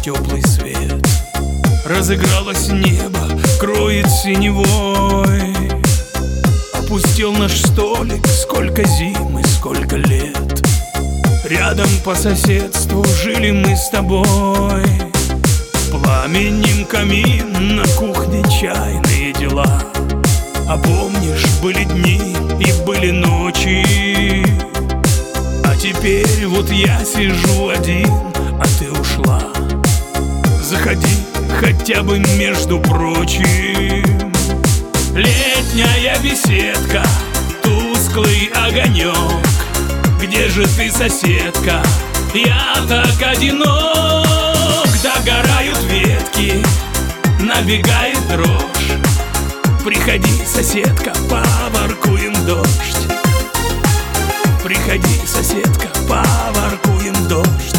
теплый свет. Разыгралось небо, кроет синевой. Опустел наш столик, сколько зим и сколько лет. Рядом по соседству жили мы с тобой. Пламенем камин, на кухне чайные дела. А помнишь, были дни и были ночи. А теперь вот я сижу один, а ты ушла. Заходи хотя бы между прочим. Летняя беседка, тусклый огонек. Где же ты, соседка? Я так одинок. Догорают ветки, набегает дрожь. Приходи, соседка, поворкуем дождь. Приходи, соседка, поворкуем дождь.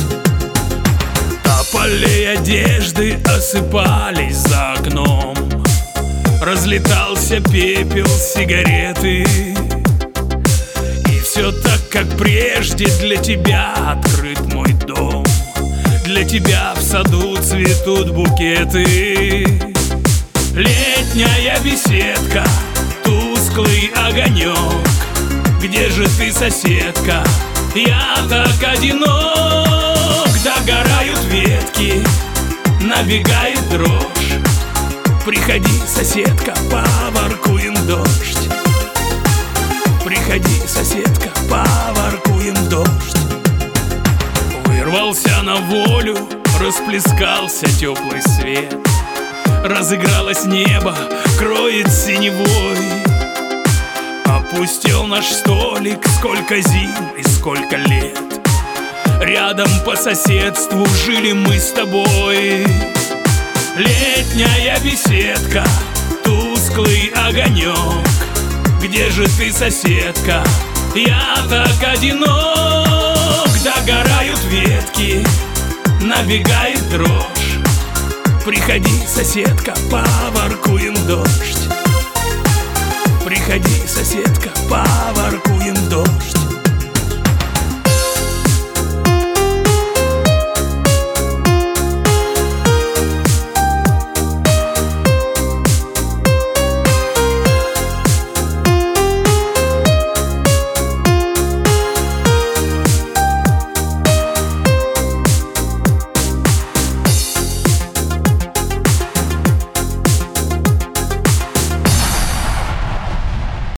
Полей одежды осыпались за окном. Разлетался пепел сигареты. И все так, как прежде, для тебя открыт мой дом. Для тебя в саду цветут букеты. Летняя беседка, тусклый огонек. Где же ты, соседка? Я так одинок. Догорают ветки, набегает дрожь. Приходи, соседка, поворкуем дождь. Приходи, соседка, поворкуем дождь. Вырвался на волю, расплескался теплый свет. Разыгралось небо, кроет синевой. Опустел наш столик, сколько зим и сколько лет. Рядом по соседству жили мы с тобой. Летняя беседка, тусклый огонек. Где же ты, соседка? Я так одинок. Догорают ветки, набегает дрожь. Приходи, соседка, поворкуем дождь. Приходи, соседка, поворкуем дождь.